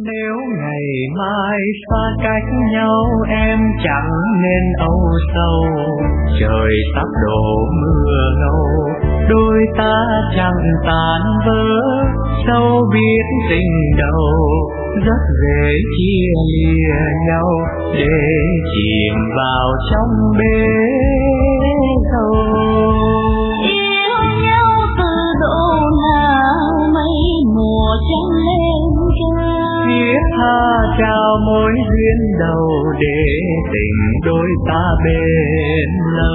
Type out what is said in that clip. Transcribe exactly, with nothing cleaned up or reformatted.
Nếu ngày mai xa cách nhau em chẳng nên âu sầu, trời sắp đổ mưa ngâu, đôi ta chẳng tan vỡ, sâu biết tình đầu, rất dễ chia lìa nhau để chìm vào trong bể dâu. Yêu nhau từ độ nào mấy mùa trăng lên ca, Thiết tha trao mối duyên đầu để tình đôi ta bền lâu.